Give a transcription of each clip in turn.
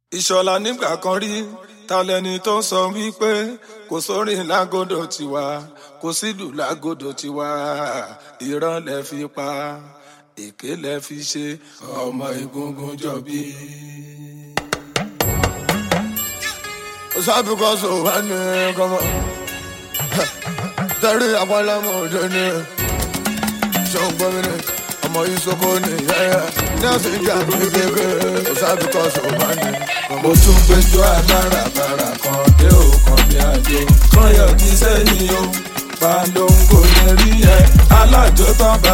Ìṣọ̀lá nígbà kan rí ta lẹni tó sọ wípé kò sórin lágọ̀dọ̀ tiwa kò sílù lágọ̀dọ̀ tiwa irọ́ lẹ fi pa èké lẹ fi ṣe ọmọ egungun jọbí. Sabi ko so wa ni komo Dari akwala mo je ni So gbo mi ni ọmọ isoko ni na se ja mi keke Sabi ko so wa ni Mo tún gbẹjọ́ alárabàrà kan dé òkan bí àjò kan yọ kí sẹ́yìn o Palongo lè rí yẹn alájọ tán bá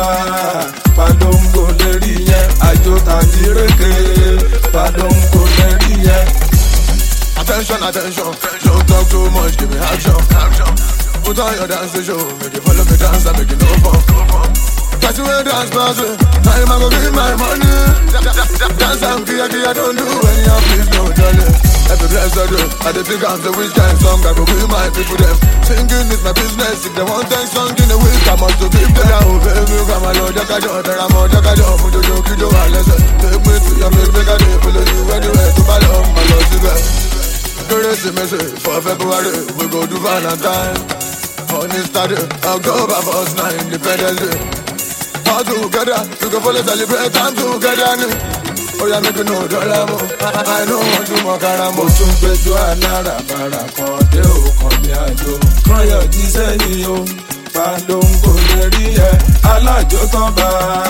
Palongo lè rí yẹn àjò tàbí rékè Palongo lè rí yẹn. Attention, attention, don't talk too much, give me action. Put on your dance show, make you follow me dance and make you no fun. Catch me dance pass, time I go give my money. Dance and kia, don't do any of this, no jolly. Every blessed day, I dey think I'm the which kind song I go give my people them. Singing is my business, if they want that song in a week, I must to give them. Oh baby, come on, Lord, Jakajo, Teramo, Jakajo, Mujojo, Kijo, Alessa. Take me to your place, make a day, follow you anywhere to Palom, my Lord, Zibe. Christmas for February, we go to Valentine. On Easter, October 1st, 9 Independence Day. All together, we go follow celebrate time together. Oh yeah, make you know dollar mo. I know want to more caramo. Mo tún gbẹjọ́ alárabàrà kan dé òkan bí àjò kan yọ jí sẹ́yìn o Palongo lè rí yẹn alájọ tán bá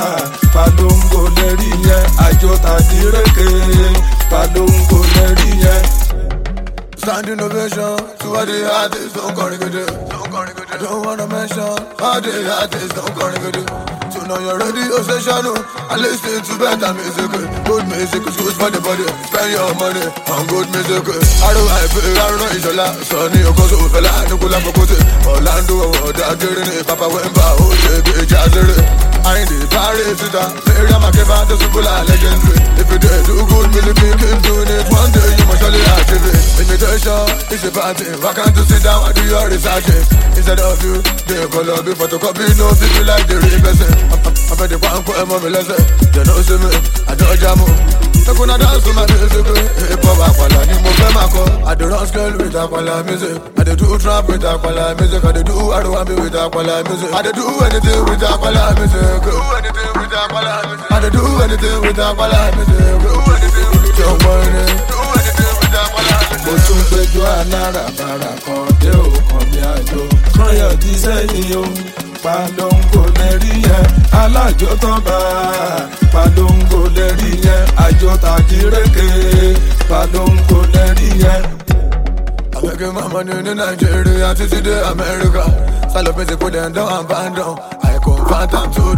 Palongo lè rí yẹn àjò tàbí rékè Palongo lè rí yẹn. Standing ovation to all the artists, don't call it. I don't wanna mention all the artists, don't call it. So now you're ready, session. I listen to better music. Good music is good for the body. Spend your money on good music. I don't know Ìṣọ̀lá. Sonny Okoso, fella, Nukula Mokote. Orlando, Dadiri, Papa Wemba, Oje, Jazere. I ain't the Paris, Miriam Makeba, the Supula, legendary. If you do good music, you can do it. One day you must surely achieve it. Invitation, it's a party. Why can't you sit down and do your research? Instead of you, they call up before to copy. No people like the real person. I bet the one put a mommy lesson. They don't see me, I don't jam. Look when I dance to my music. Hip hop, Aquala, ni mo fẹ́ máa kọ́. I do run scale with Aquala music. I do trap with Aquala music. I do R&B with Aquala music. I do anything with Aquala music. Do anything with Aquala music. I do anything with Aquala music. Do anything with your money. Do anything with Aquala music. Mo tún gbẹjọ́ alárabàrà kan dé òkan bí àjò kan yọ jí sẹ́yìn o Palongo lè rí yẹn alájọ tán bá Palongo lè rí yẹn àjò tàbí rékè Palongo lè rí yẹn. I'm making my money in Nigeria, títí dé America. Salopese put them down and band down. I convert them to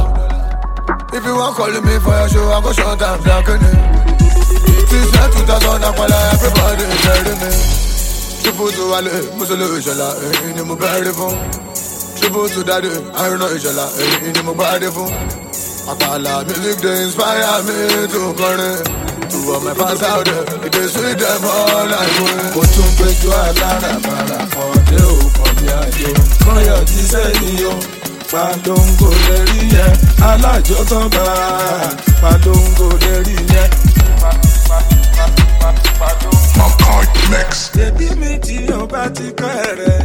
$. If you want calling me for your show, I go short and blackening. This year 2000, Aquala, everybody telling me. Triple to Wale, Musolo Ìṣọ̀lá, ni mo bẹ̀rẹ̀ fún. Triple to Daddy, I know Ìṣọ̀lá, ni mo bẹ̀rẹ̀ fún. Aquala music they inspire me to kọrin. To all my fans out there, it dey sweet them all like me. Mo tún gbẹjọ́ alárabàrà kan dé òkan bí àjò kan yọ jí sẹ́yìn o Palongo lè rí yẹn alájọ tán bá Palongo lè rí yẹn. Makai Mix. Baby mi tí o bá ti kọ́ ẹ̀rẹ́